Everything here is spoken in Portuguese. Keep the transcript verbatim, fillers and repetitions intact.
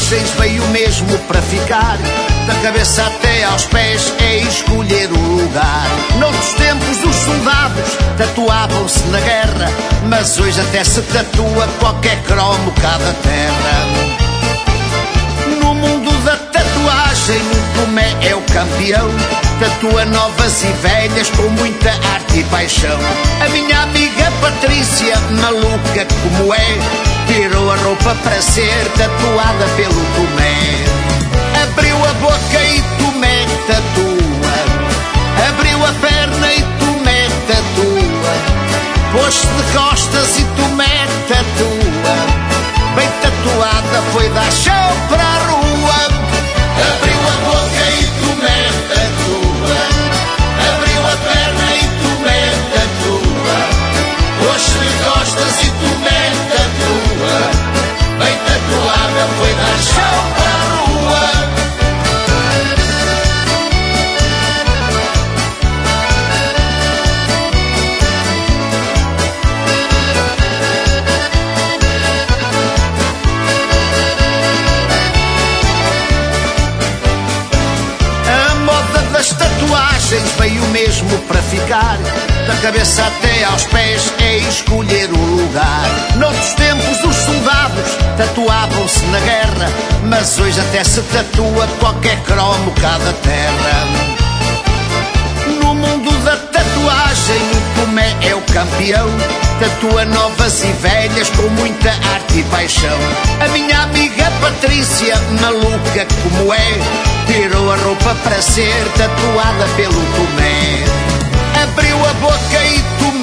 tatuagens veio mesmo para ficar. Da cabeça até aos pés é escolher o lugar. Noutros tempos os soldados tatuavam-se na guerra, mas hoje até se tatua qualquer cromo cá da terra. No mundo da tatuagem o Tomé é o campeão. Tatua novas e velhas com muita arte e paixão. A minha amiga Patrícia, maluca como é, tirou a roupa para ser tatuada pelo Tomé. Abriu a boca e Tomé tatua. Abriu a perna e Tomé tatua. Pôs-se de costas e Tomé tatua. Bem tatuada foi dar show para a rua. Abriu a boca e Tomé tatua. Abriu a perna e Tomé tatua. Pôs-se de costas e Tomé tatua. Bem tatuada foi dar show para a rua. As tatuagens veio mesmo para ficar. Da cabeça até aos pés é escolher o lugar. Noutros tempos os soldados tatuavam-se na guerra, mas hoje até se tatua qualquer cromo cá da terra. No mundo da tatuagem o Tomé é o campeão. Tatua novas e velhas com muita arte e paixão. A minha amiga Patrícia, maluca como é, tirou a roupa para ser tatuada pelo Tomé. Abriu a boca e Tomé